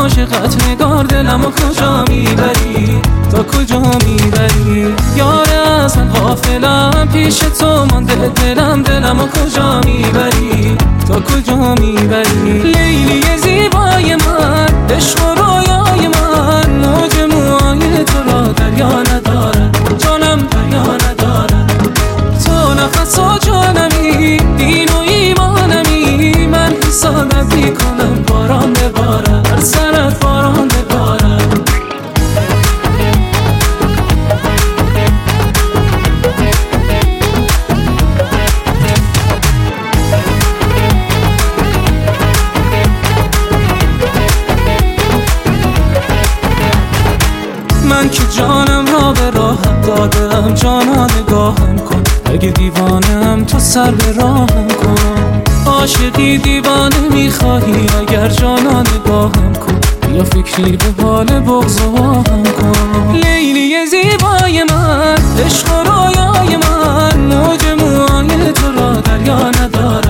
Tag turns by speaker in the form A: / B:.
A: عاشقت نگار دلمو کجا میبری، تا کجا میبری یاره از من غافلم، پیش تو مانده دلمو کجا میبری، تا کجا میبری لیلی زیبای من، عشق و رویای من، موج موهای تو را دریا نداره، جانم دریا نداره، تو نفس و جانمی، دین و ایمانمی، من حسادت میکنم باران بباره، هر سرت باران بباره. من که جانم را به راهم دادم، جانا نگاهم کن، اگه دیوانم تو سر به راهم کن، عاشقی دیوانه میخواهی اگر جانا نگاهم کن، یا فکری به حال بغض و آهم کن. لیلی زیبای من، عشق و رویای من، موج موهای تو را دریا نداره،